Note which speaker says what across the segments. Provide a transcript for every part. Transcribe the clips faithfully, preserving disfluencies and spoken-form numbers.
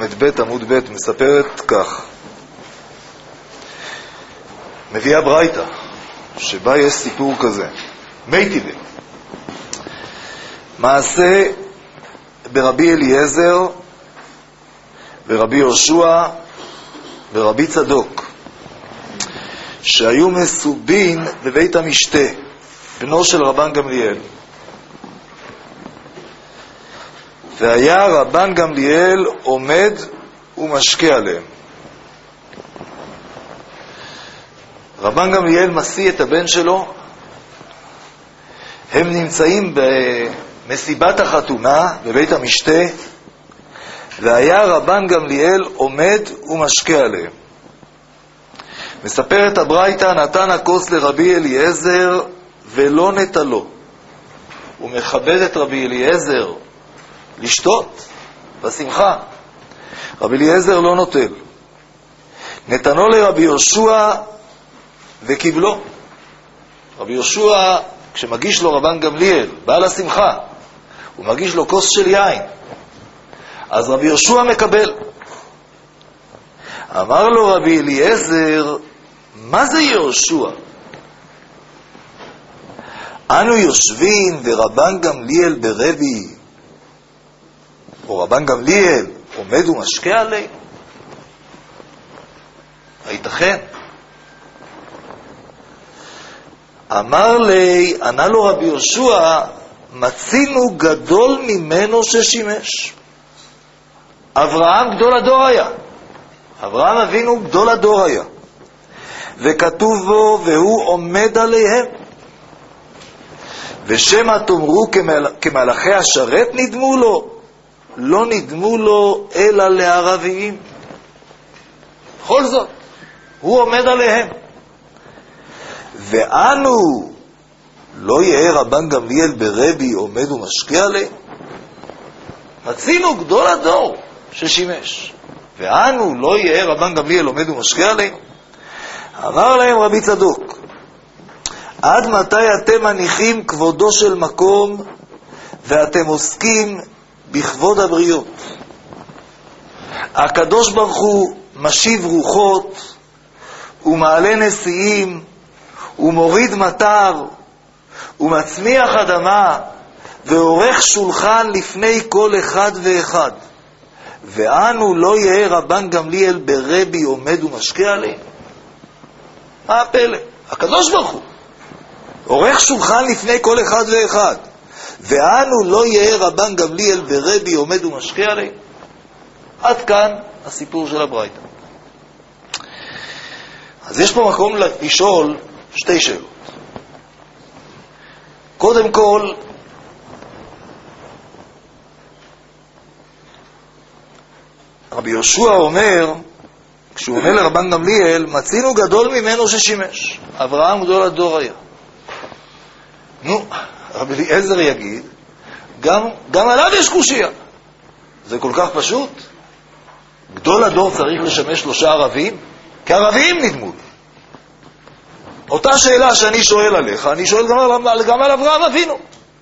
Speaker 1: ב' עמוד ב' מספרת כך, מביאה ברייתא, שבה יש סיפור כזה, מייטיבה. מעשה ברבי אליעזר ורבי יהושע ורבי צדוק, שהיו מסובין בבית המשתה, בנו של רבן גמליאל. והיה רבן גמליאל עומד ומשקה עליהם. רבן גמליאל משיא את הבן שלו, הם נמצאים במסיבת החתונה בבית המשתה, והיה רבן גמליאל עומד ומשקה עליהם. מספרת הברייתא, נתן הכוס לרבי אליעזר ולא נטלו. הוא מכבד את רבי אליעזר לשתות בשמחה. רבי אליעזר לא נוטל. נתנו לרבי יהושע וקיבלו. רבי יהושע, כשמגיש לו רבן גמליאל, בעל השמחה, הוא מגיש לו כוס של יין, אז רבי יהושע מקבל. אמר לו רבי אליעזר, מה זה יהושע? אנו יושבים ורבן גמליאל ברבי, או רבן גמליאל עומד ומשקה עלי? הייתכן? אמר לי, ענה לו רבי יהושע, מצינו גדול ממנו ששימש. אברהם גדול הדור היה. אברהם אבינו גדול הדור היה. וכתוב בו, והוא עומד עליהם. ושמה תאמרו כמלאכי השרת נדמו לו, לא נדמו לו אלא לערביים. בכל זאת, הוא עומד עליהם. ואנו לא יהיה רבן גמליאל ברבי עומד ומשקיע עליהם. מצינו גדול הדור ששימש, ואנו לא יהיה רבן גמליאל עומד ומשקיע עליהם. אמר להם רבי צדוק, עד מתי אתם מניחים כבודו של מקום ואתם עוסקים בכבוד הבריות? הקדוש ברוך הוא משיב רוחות ומעלה נשיאים ומוריד מטר ומצמיח אדמה ועורך שולחן לפני כל אחד ואחד, ואנו לא יהיה רבן גמליאל ברבי עומד ומשקיע עליהם. מה הפלא? הקדוש ברוך הוא עורך שולחן לפני כל אחד ואחד, ואנו לא יהיה רבן גמליאל ברבי עומד ומשקיע עליהם. עד כאן הסיפור של הברייתא. אז יש פה מקום לשאול שתי שאלות. קודם כל, רבי יהושע אומר, כשהוא אומר לרבן גמליאל, מצינו גדול ממנו ששימש. אברהם גדול הדור היה. נו, רבי אליעזר יגיד, גם, גם עליו יש קושיה. זה כל כך פשוט. גדול הדור צריך לשמש שלושה ערבים? כערבים נדמו. אותה שאלה שאני שואל עליך, אני שואל גם על, גם על אברהם אבינו.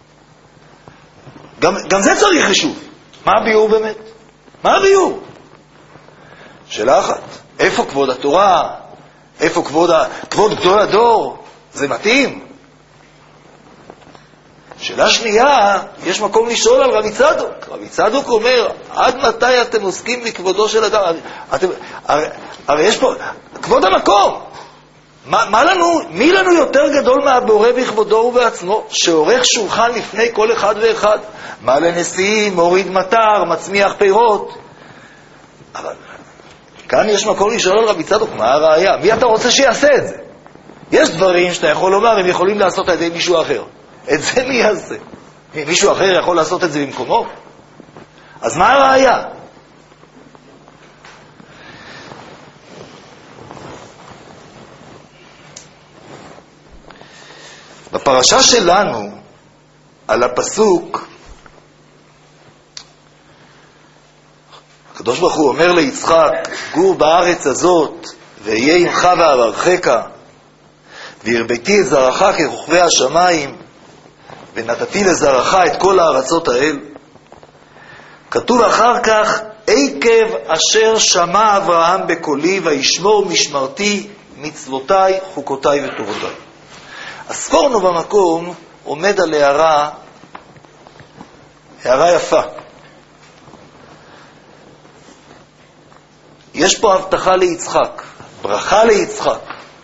Speaker 1: גם, גם זה צריך חישוב. מה הביאור באמת? מה הביאור? שאלה אחת, איפה כבוד התורה? איפה כבוד, ה... כבוד גדול הדור? זה מתאים? שאלה שנייה, יש מקום לשאול על רבי צדוק. רבי צדוק אומר, עד מתי אתם עוסקים בכבודו של אדם? אתם, הרי, הרי יש פה, כבוד המקום. מה, מה לנו, מי לנו יותר גדול מהבורא בכבודו ובעצמו, שעורך שולחן לפני כל אחד ואחד? מעלה נשיאים, מוריד מטר, מצמיח פירות. אבל כאן יש מקום לשאול על רבי צדוק, מה הראיה? מי אתה רוצה שיעשה את זה? יש דברים שאתה יכול לומר, הם יכולים לעשות על ידי מישהו אחר. את זה מי יעשה? מישהו אחר יכול לעשות את זה במקומו? אז מה הראיה? בפרשה שלנו, על הפסוק, הקדוש ברוך הוא אומר ליצחק, גור בארץ הזאת, ואהיה עמך ואברכך, והרביתי את זרעך ככוכבי השמיים, ונתתי לזרעך את כל הארצות האל. כתוב אחר כך, עקב אשר שמע אברהם בקולי וישמור משמרתי מצוותיי חוקותיי וטובותיי. הספורנו במקום עומד על הערה, הערה יפה. יש פה הבטחה ליצחק, ברכה ליצחק.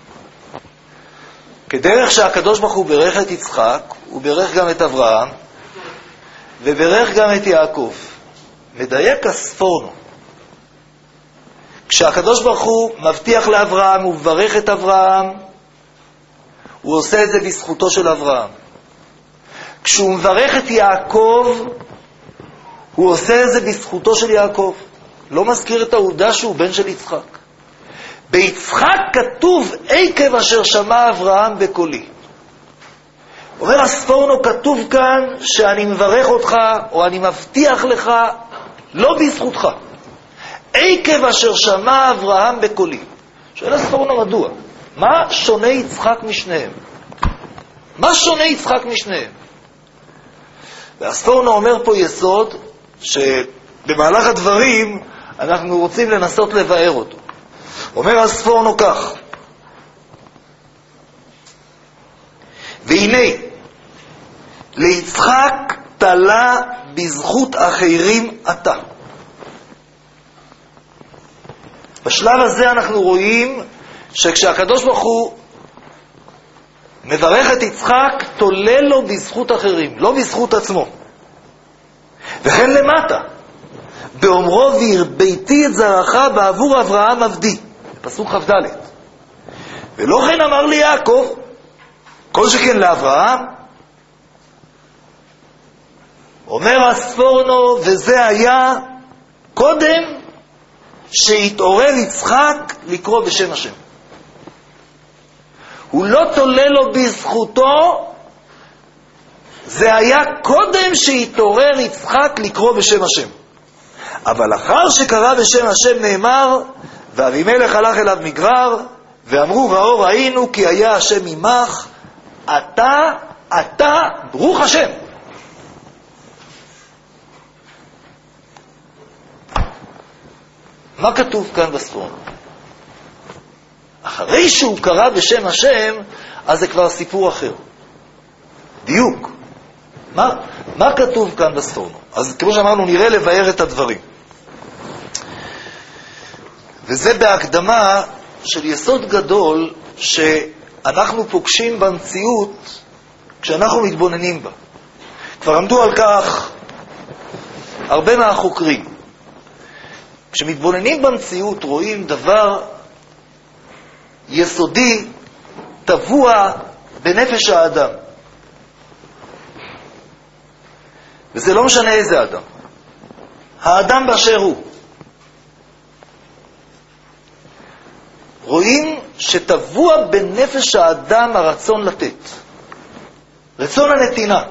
Speaker 1: כדרך שהקדוש ברוך הוא ברך את יצחק, הוא ברך גם את אברהם, וברך גם את יעקב. מדייק הספורנו. כשהקדוש ברוך הוא מבטיח לאברהם, הוא מברך את אברהם, הוא עושה את זה בזכותו של אברהם. כשהוא מברך את יעקב, הוא עושה את זה בזכותו של יעקב. לא מזכיר את העובדה שהוא בן של יצחק. ביצחק כתוב עקב אשר שמע אברהם בקולי. אומר הספורנו, כתוב כאן שאני מברך אותך או אני מבטיח לך לא בזכותך. עקב אשר שמע אברהם בקולי. שואל הספורנו מדוע? מה שונה יצחק משניהם? מה שונה יצחק משניהם? והספורנו אומר פה יסוד שבמהלך הדברים אנחנו רוצים לנסות לבאר אותו. אומר הספורנו כך: והנה ליצחק תלה בזכות אחרים אתה. בשלב הזה אנחנו רואים שכשהקדוש ברוך הוא מברך את יצחק, תולה לו בזכות אחרים, לא בזכות עצמו. וכן למטה, באומרו והרביתי את זרעך בעבור אברהם עבדי, פסוק כ"ד. ולא כן אמר לי יעקב, כל שכן לאברהם. אומר הספורנו, וזה היה קודם שהתעורר יצחק לקרוא בשם השם. הוא לא תולה לו בזכותו, זה היה קודם שהתעורר יצחק לקרוא בשם השם. אבל אחר שקרא בשם השם נאמר, ואבימלך הלך אליו מגרר, ואמרו ראו ראינו כי היה השם עמך, אתה, אתה, ברוך השם. מה כתוב כאן בספורנו? אחרי שהוא קרא בשם השם, אז זה כבר סיפור אחר. דיוק. מה, מה כתוב כאן בספורנו? אז כמו שאמרנו, נראה לבאר את הדברים. וזה בהקדמה של יסוד גדול שאנחנו פוגשים במציאות כשאנחנו מתבוננים בה. כבר עמדו על כך הרבה מהחוקרים. כשמתבוננים במציאות רואים דבר יסודי, טבוע בנפש האדם. וזה לא משנה איזה אדם. האדם באשר הוא. רואים שטבוע בנפש האדם הרצון לתת. רצון הנתינה.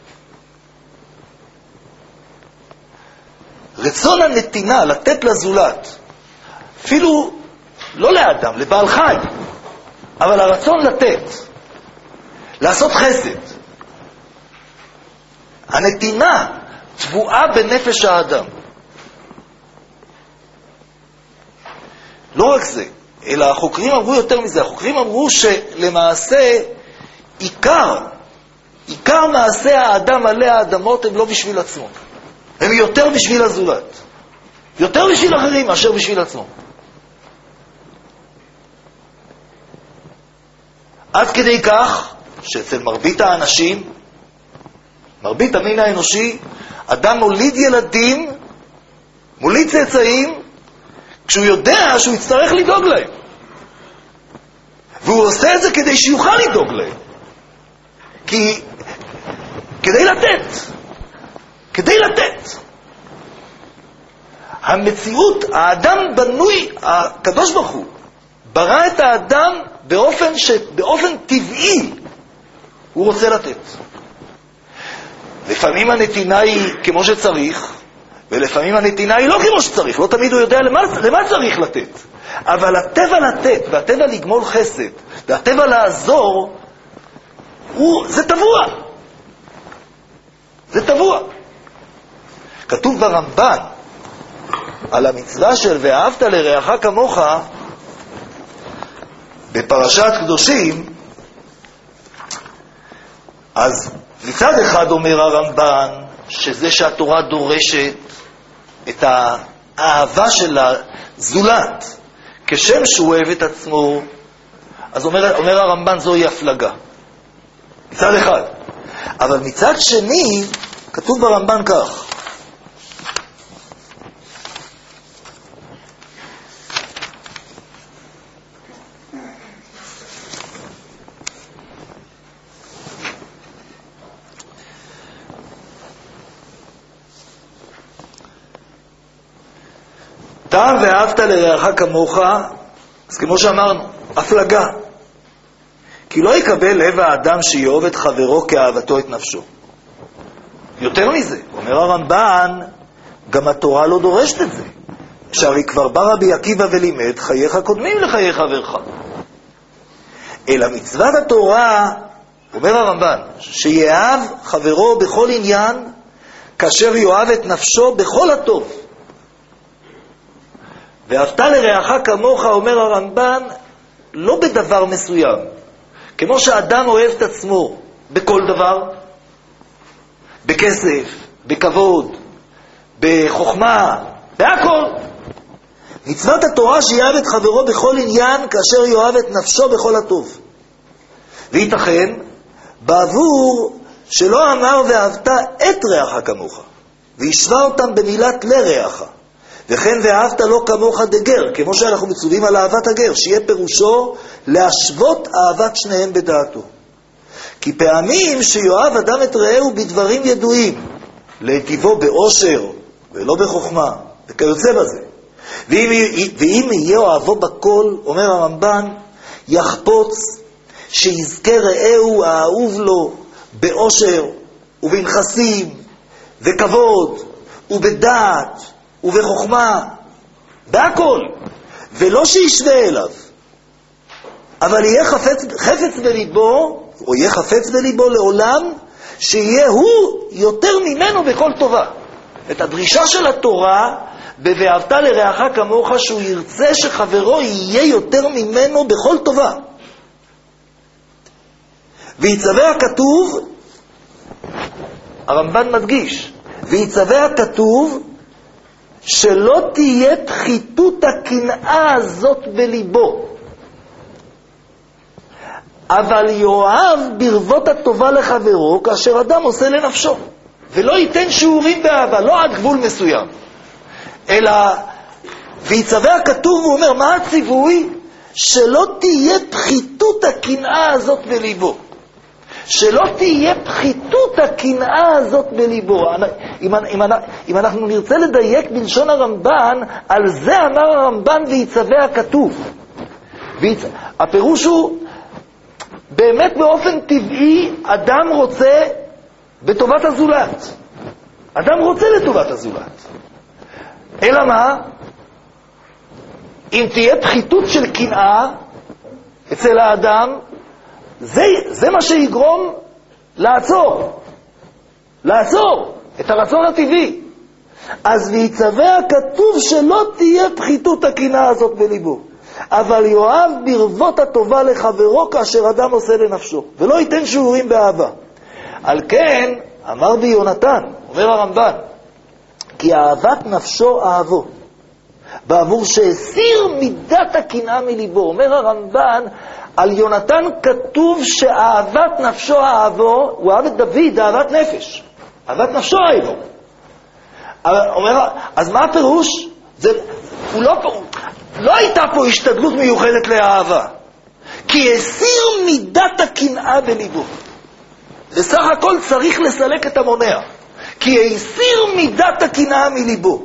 Speaker 1: רצון הנתינה, לתת לזולת. אפילו לא לאדם, לבעל חי. אבל הרצון לתת. לעשות חסד. הנתינה טבועה בנפש האדם. לא רק זה, אלא החוקרים אמרו יותר מזה. החוקרים אמרו שלמעשה עיקר, עיקר מעשה האדם עלי האדמות הם לא בשביל עצמו. הם יותר בשביל הזולת. יותר בשביל אחרים מאשר בשביל עצמו. עד כדי כך שאצל מרבית האנשים, מרבית המין האנושי, אדם מוליד ילדים, מוליד צאצאים, כשהוא יודע שהוא יצטרך לדאוג להם. והוא עושה את זה כדי שיוכל לדאוג להם. כי, כדי לתת. כדי לתת. המציאות, האדם בנוי, הקדוש ברוך הוא, ברא את האדם באופן ש, באופן טבעי, הוא רוצה לתת. לפעמים הנתינה היא כמו שצריך, ולפעמים הנתינה היא לא כמו שצריך. לא תמיד הוא יודע למה, למה צריך לתת. אבל הטבע לתת, והטבע לגמול חסד, והטבע לעזור, הוא, זה טבוע. זה טבוע. כתוב ברמב"ן, על המצווה של ואהבת לרעך כמוך, בפרשת קדושים, אז מצד אחד אומר הרמב"ן, שזה שהתורה דורשת את האהבה של הזולת, כשם שהוא אוהב את עצמו, אז אומר, אומר הרמב"ן, זוהי הפלגה. מצד אחד. אבל מצד שני, כתוב ברמב"ן כך, טעם ואהבת לרעך כמוך, אז כמו שאמרנו, הפלגה. כי לא יקבל לב האדם שיאהב את חברו כאהבתו את נפשו. יותר מזה, אומר הרמב"ן, גם התורה לא דורשת את זה. שהרי כבר בא רבי עקיבא ולימד, חייך קודמים לחיי חברך. אלא מצוות התורה, אומר הרמב"ן, שיאהב חברו בכל עניין, כאשר יאהב את נפשו בכל הטוב. ואהבת לרעך כמוך, אומר הרמב"ן, לא בדבר מסוים. כמו שאדם אוהב את עצמו בכל דבר, בכסף, בכבוד, בחוכמה, בהכל. מצוות התורה שיאהב את חברו בכל עניין, כאשר יאהב את נפשו בכל הטוב. וייתכן, בעבור שלא אמר ואהבת את רעך כמוך, וישווה אותם במילת לרעך. וכן ואהבת לא כמוך דגר, כמו שאנחנו מצווים על אהבת הגר, שיהיה פירושו להשוות אהבת שניהם בדעתו. כי פעמים שיואב אדם את רעהו בדברים ידועים, להיטיבו באושר ולא בחוכמה, וכיוצא בזה. ואם, ואם יהיה אוהבו בכל, אומר הרמב"ן, יחפוץ שיזכה רעהו האהוב לו באושר ובנכסים וכבוד ובדעת ובחוכמה, בהכל, ולא שישווה אליו, אבל יהיה חפץ, חפץ בליבו, או יהיה חפץ בליבו לעולם, שיהיה הוא יותר ממנו בכל טובה. את הדרישה של התורה, ב"ואהבת לרעך כמוך", שהוא ירצה שחברו יהיה יותר ממנו בכל טובה. ויצווה הכתוב, הרמב"ן מדגיש, ויצווה הכתוב, שלא תהיה תחיתות הקנאה הזאת בליבו, אבל יאהב ברבות הטובה לחברו כאשר אדם עושה לנפשו, ולא ייתן שיעורים באהבה, לא עד גבול מסוים, אלא ויצווה הכתוב, הוא אומר, מה הציווי? שלא תהיה פחיתות הקנאה הזאת בליבו, שלא תהיה פחיתות הקנאה הזאת בליבו. אם, אם, אם אנחנו נרצה לדייק בלשון הרמב"ן, על זה אמר הרמב"ן ויצווה הכתוב. ויצ... הפירוש הוא, באמת באופן טבעי, אדם רוצה בטובת הזולת. אדם רוצה לטובת הזולת. אלא מה? אם תהיה פחיתות של קנאה אצל האדם, זה, זה מה שיגרום לעצור, לעצור את הרצון הטבעי. אז ויצווה הכתוב שלא תהיה פחיתות הקנאה הזאת בליבו, אבל יאהב ברבות הטובה לחברו כאשר אדם עושה לנפשו, ולא ייתן שיעורים באהבה. על כן, אמר בי יונתן, אומר הרמב"ן, כי אהבת נפשו אהבו, בעבור שהסיר מידת הקנאה מליבו. אומר הרמב"ן, על יונתן כתוב שאהבת נפשו אהבו, הוא אהב את דוד, אהבת נפש. אהבת נפשו אהבו. אומר, אז מה הפירוש? זה, הוא לא, לא הייתה פה השתדלות מיוחדת לאהבה, כי הסיר מידת הקנאה בליבו. בסך הכל צריך לסלק את המונע, כי הסיר מידת הקנאה מליבו.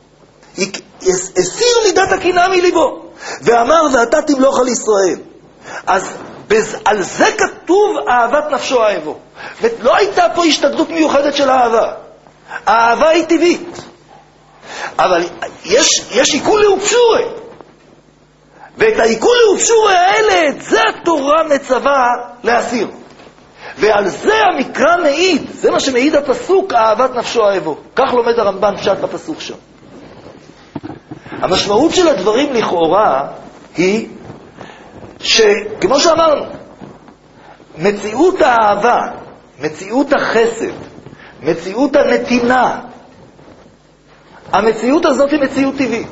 Speaker 1: הסיר מידת הקנאה מליבו. ואמר, ואתה תמלוך על ישראל. אז בז, על זה כתוב אהבת נפשו אהבו. ולא הייתה פה השתדלות מיוחדת של אהבה. האהבה היא טבעית. אבל יש, יש עיקול לאופשורי. ואת העיקול לאופשורי האלה, את זה התורה מצווה להסיר. ועל זה המקרא מעיד. זה מה שמעיד הפסוק, אהבת נפשו אהבו. כך לומד הרמב"ן פשט בפסוק שם. המשמעות של הדברים לכאורה היא שכמו שאמרנו, מציאות האהבה, מציאות החסד, מציאות הנתינה, המציאות הזאת היא מציאות טבעית.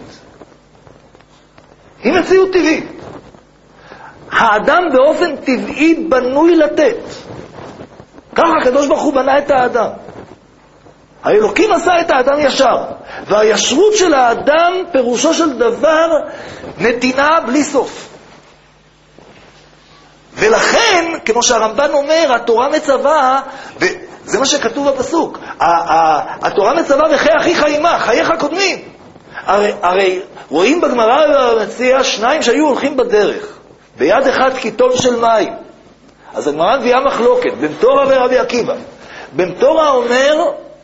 Speaker 1: היא מציאות טבעית. האדם באופן טבעי בנוי לתת. ככה הקדוש ברוך הוא בנה את האדם. האלוקים עשה את האדם ישר, והישרות של האדם פירושו של דבר נתינה בלי סוף. ולכן, כמו שהרמב"ן אומר, התורה מצווה, וזה מה שכתוב בפסוק, התורה מצווה וכי אחיך עמך, חייך קודמים. הרי, הרי רואים בגמרא במציאה שניים שהיו הולכים בדרך, ביד אחד קיטון של מים. אז הגמרא מביאה מחלוקת בין תורה ורבי עקיבא. בין תורה אומר,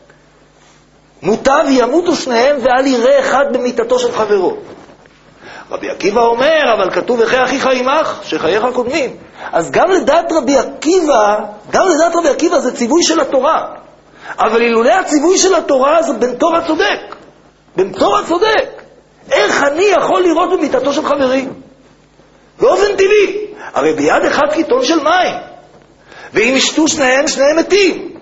Speaker 1: מוטב ימותו שניהם ואל יראה אחד במיתתו של חברו. רבי עקיבא אומר, אבל כתוב וכי אחיך עמך, שחייך קודמים. אז גם לדעת רבי עקיבא, גם לדעת רבי עקיבא זה ציווי של התורה. אבל אילולא הציווי של התורה זה בן תורה צודק. בן תורה צודק. איך אני יכול לראות במיתתו של חברי? באופן טבעי. הרי ביד אחד קיטון של מים. ואם ישתו שניהם, שניהם מתים.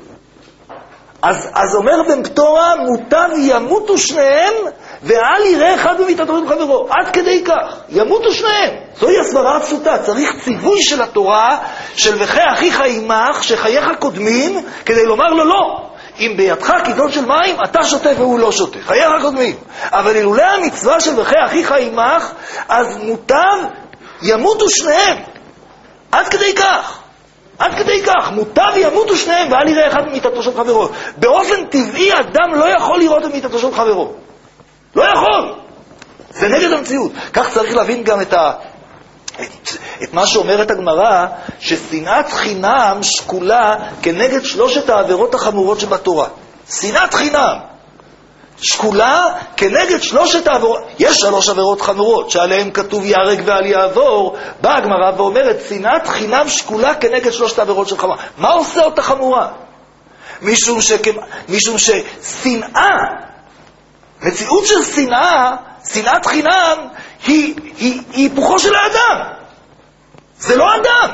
Speaker 1: אז, אז אומר בן תורה, מוטב ימותו שניהם, ואל יראה אחד במיתתו של חברו. עד כדי כך. ימותו שניהם. זוהי הסברה הפשוטה. צריך ציווי של התורה, של וכי אחיך עמך, שחייך קודמים, כדי לומר לו לא. אם בידך קיטון של מים, אתה שותה והוא לא שותה. חייך קודמים. אבל אילולא המצווה של וכי אחיך עמך, אז מוטב ימותו שניהם. עד כדי כך. עד כדי כך. מוטב ימותו שניהם, ואל יראה אחד במיתתו של חברו. באופן טבעי, אדם לא יכול לראות במיתתו של חברו. לא יכול. זה נגד המציאות. כך צריך להבין גם את, ה... את... את מה שאומרת הגמרא, ששנאת חינם שקולה כנגד שלושת העבירות החמורות שבתורה. שנאת חינם שקולה כנגד שלושת העבירות. יש שלוש עבירות חמורות שעליהן כתוב יהרג ואל יעבור. באה הגמרא ואומרת, שנאת חינם שקולה כנגד שלושת העבירות של חמורה. מה עושה אותה חמורה? משום, ש... משום ששנאה, מציאות של שנאה, שנאת חינם, היא, היא, היא היפוכו של האדם. זה לא אדם.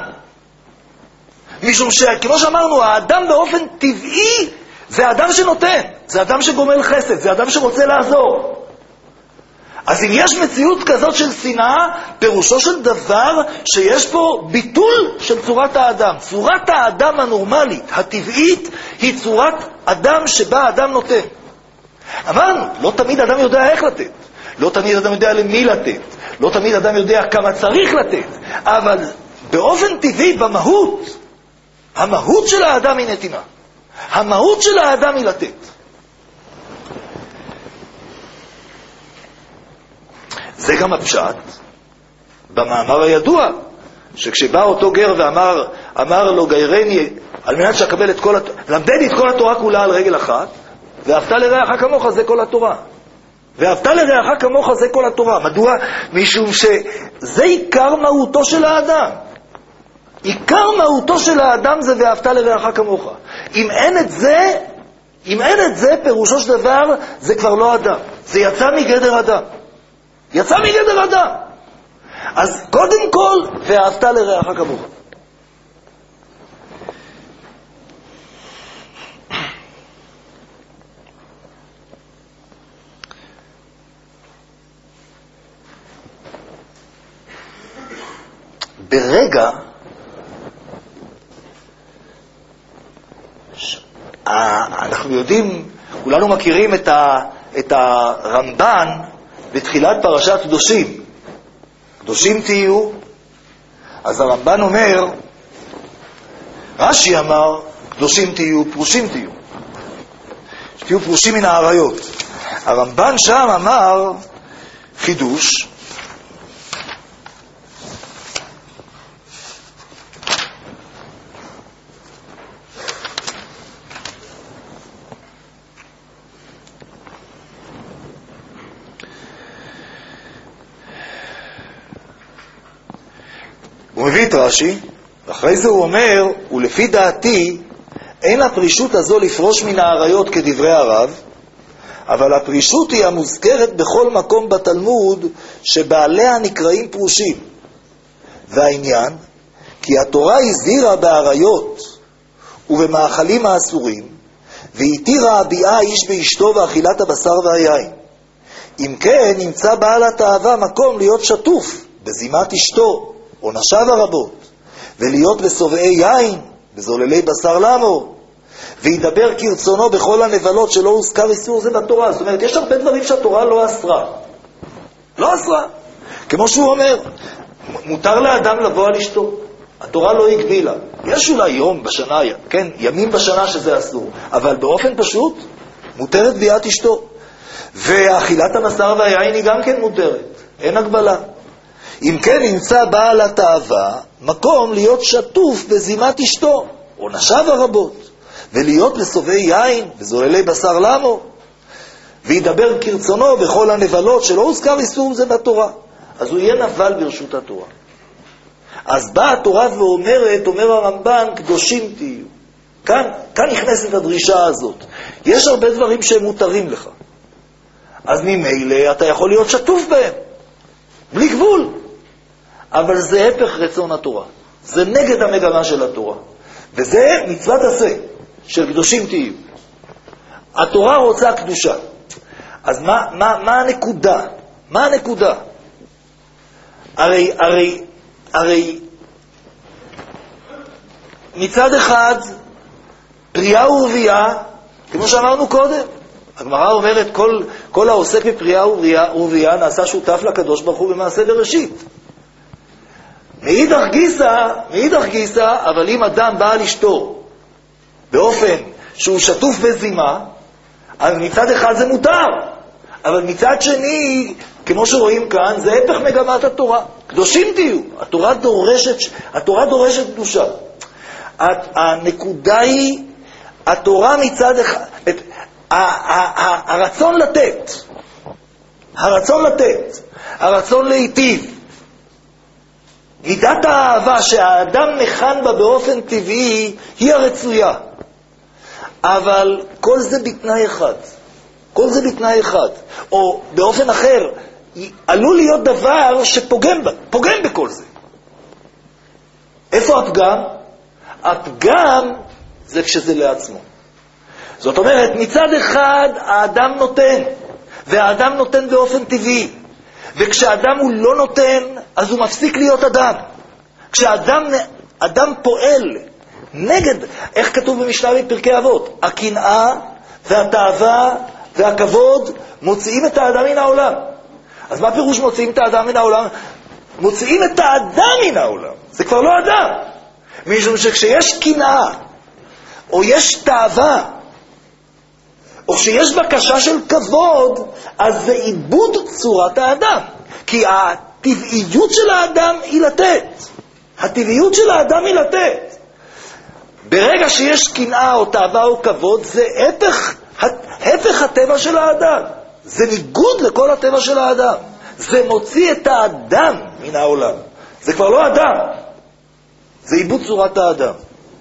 Speaker 1: משום שכמו שאמרנו, האדם באופן טבעי זה האדם שנותן, זה האדם שגומל חסד, זה האדם שרוצה לעזור. אז אם יש מציאות כזאת של שנאה, פירושו של דבר שיש פה ביטול של צורת האדם. צורת האדם הנורמלית, הטבעית, היא צורת אדם שבה האדם נותן. אמרנו, לא תמיד אדם יודע איך לתת, לא תמיד אדם יודע למי לתת, לא תמיד אדם יודע כמה צריך לתת, אבל באופן טבעי, במהות, המהות של האדם היא נתינה. המהות של האדם היא לתת. זה גם הפשט במאמר הידוע, שכשבא אותו גר ואמר אמר לו גיירני, על מנת שקבל את כל התורה, למדני את כל התורה כולה על רגל אחת, ואהבת לרעך כמוך זה כל התורה. ואהבת לרעך כמוך זה כל התורה. מדוע? משום שזה עיקר מהותו של האדם. עיקר מהותו של האדם זה ואהבת לרעך כמוך. אם אין את זה, אם אין את זה, פירושו של דבר, זה כבר לא אדם. זה יצא מגדר אדם. יצא מגדר אדם. אז קודם כל, ואהבת לרעך כמוך. ברגע אנחנו יודעים, כולנו מכירים את, ה, את הרמב"ן בתחילת פרשת קדושים. קדושים תהיו. אז הרמב"ן אומר, רש"י אמר, קדושים תהיו, פרושים תהיו. שתהיו פרושים מן העריות. הרמב"ן שם אמר חידוש, הוא מביא את רש"י, ואחרי זה הוא אומר, ולפי דעתי, אין הפרישות הזו לפרוש מן העריות כדברי הרב, אבל הפרישות היא המוזכרת בכל מקום בתלמוד שבעליה נקראים פרושים. והעניין, כי התורה הזהירה בעריות ובמאכלים האסורים, והתירה הביאה איש באשתו ואכילת הבשר והיין. אם כן, נמצא בעל התאווה מקום להיות שטוף בזימת אשתו, או נשיו הרבות, ולהיות בסובעי יין, בזוללי בשר למור, וידבר כרצונו בכל הנבלות שלא הוזכר איסור זה בתורה. זאת אומרת, יש הרבה דברים שהתורה לא אסרה. לא אסרה. כמו שהוא אומר, מותר לאדם לבוא על אשתו. התורה לא הגבילה. יש אולי יום בשנה, כן, ימים בשנה שזה אסור, אבל באופן פשוט מותרת ביאת אשתו. ואכילת הבשר והיין היא גם כן מותרת. אין הגבלה. אם כן, נמצא בעל התאווה מקום להיות שטוף בזימת אשתו, או נשיו הרבות, ולהיות בסובעי יין, וזוללי בשר למור, וידבר כרצונו בכל הנבלות שלא הוזכר איסור זה בתורה. אז הוא יהיה נבל ברשות התורה. אז באה התורה ואומרת, אומר הרמב"ן, קדושים תהיו. כאן, כאן נכנסת הדרישה הזאת. יש הרבה דברים שהם מותרים לך. אז ממילא אתה יכול להיות שטוף בהם, בלי גבול. אבל זה הפך רצון התורה. זה נגד המגמה של התורה. וזה מצוות עשה, של קדושים תהיו. התורה רוצה קדושה. אז מה, מה, מה הנקודה? מה הנקודה? הרי, הרי, הרי, מצד אחד, פריאה ורבייה, כמו שאמרנו קודם, הגמרא אומרת, כל, כל העוסק בפריאה ורבייה נעשה שותף לקדוש ברוך הוא במעשה בראשית. מאידך גיסא, מאידך גיסא, אבל אם אדם בא על אשתו באופן שהוא שטוף בזימה, אז מצד אחד זה מותר, אבל מצד שני, כמו שרואים כאן, זה הפך מגמת התורה. קדושים תהיו. התורה דורשת, התורה דורשת קדושה. הנקודה היא, התורה מצד אחד, את, הרצון לתת, הרצון לתת, הרצון להיטיב, מידת האהבה שהאדם מכן בה באופן טבעי היא הרצויה. אבל כל זה בתנאי אחד. כל זה בתנאי אחד. או באופן אחר, עלול להיות דבר שפוגם בה, פוגם בכל זה. איפה הפגם? הפגם זה כשזה לעצמו. זאת אומרת, מצד אחד האדם נותן, והאדם נותן באופן טבעי. וכשאדם הוא לא נותן, אז הוא מפסיק להיות אדם. כשאדם אדם פועל נגד, איך כתוב במשנה בפרקי אבות? הקנאה והתאווה והכבוד מוציאים את האדם מן העולם. אז מה פירוש מוציאים את האדם מן העולם? מוציאים את האדם מן העולם. זה כבר לא אדם. משום שכשיש קנאה, או יש תאווה, או כשיש בקשה של כבוד, אז זה איבוד צורת האדם. כי הטבעיות של האדם היא לתת. הטבעיות של האדם היא לתת. ברגע שיש קנאה או תאווה או כבוד, זה הפך, הפך הטבע של האדם. זה ניגוד לכל הטבע של האדם. זה מוציא את האדם מן העולם. זה כבר לא אדם. זה איבוד צורת האדם.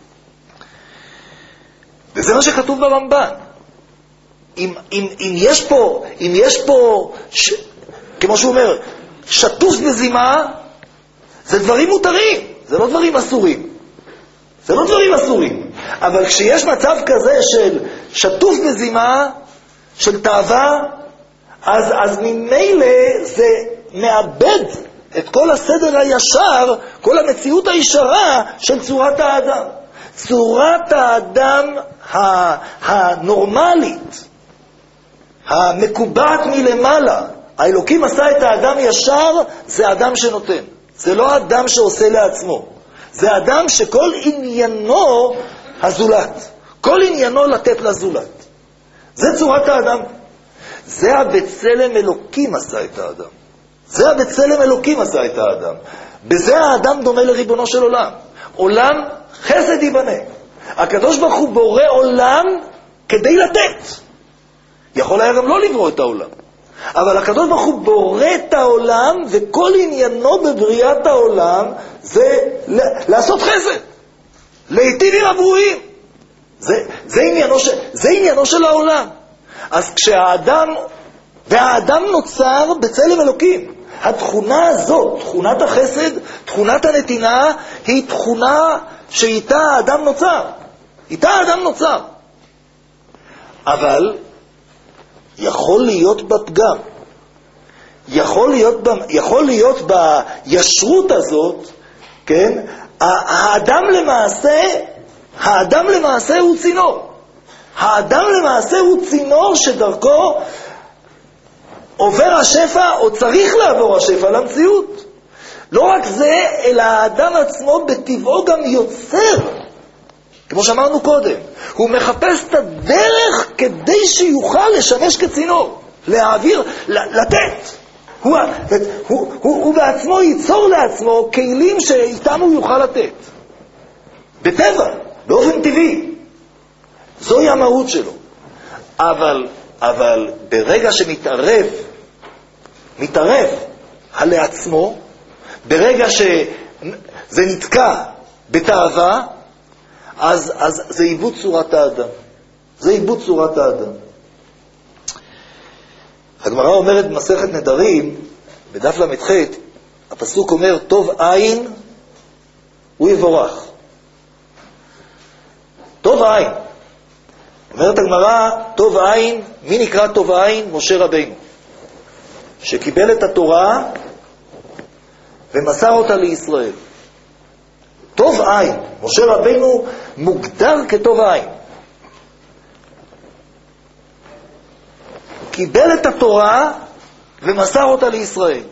Speaker 1: וזה מה שכתוב ברמב"ן. אם, אם, אם יש פה, אם יש פה, ש, כמו שהוא אומר, שטוף בזימה, זה דברים מותרים, זה לא דברים אסורים. זה לא דברים אסורים. אבל כשיש מצב כזה של שטוף בזימה, של תאווה, אז, אז ממילא זה מאבד את כל הסדר הישר, כל המציאות הישרה של צורת האדם. צורת האדם הנורמלית, המקובעת מלמעלה, האלוקים עשה את האדם ישר, זה אדם שנותן. זה לא אדם שעושה לעצמו. זה אדם שכל עניינו הזולת. כל עניינו לתת לזולת. זה צורת האדם. זה הבצלם אלוקים עשה את האדם. זה הבצלם אלוקים עשה את האדם. בזה האדם דומה לריבונו של עולם. עולם חסד ייבנה. הקדוש ברוך הוא בורא עולם כדי לתת. יכול היה גם לא לברוא את העולם. אבל הקדוש ברוך הוא בורא את העולם, וכל עניינו בבריאת העולם זה לעשות חסד. להיטיב עם הברואים. זה, זה, עניינו, ש, זה עניינו של העולם. אז כשהאדם, והאדם נוצר בצלם אלוקים. התכונה הזאת, תכונת החסד, תכונת הנתינה, היא תכונה שאיתה האדם נוצר. איתה האדם נוצר. אבל יכול להיות בפגם. יכול להיות, יכול להיות בישרות הזאת, כן? האדם למעשה, האדם למעשה הוא צינור. האדם למעשה הוא צינור שדרכו עובר השפע, או צריך לעבור השפע למציאות. לא רק זה, אלא האדם עצמו בטבעו גם יוצר. כמו שאמרנו קודם, הוא מחפש את הדרך כדי שיוכל לשמש כצינור, להעביר, לתת. הוא, הוא, הוא, הוא בעצמו ייצור לעצמו כלים שאיתם הוא יוכל לתת. בטבע, באופן טבעי. זוהי המהות שלו. אבל, אבל ברגע שמתערב, מתערב לעצמו, ברגע שזה נתקע בתאווה, אז, אז זה איבוד צורת האדם. זה איבוד צורת האדם. הגמרא אומרת במסכת נדרים, בדף למ"ח, הפסוק אומר, טוב עין הוא יבורך. טוב עין. אומרת הגמרא, טוב עין, מי נקרא טוב עין? משה רבינו. שקיבל את התורה ומסר אותה לישראל. טוב עין. משה רבינו מוגדר כטוב עין. קיבל את התורה ומסר אותה לישראל.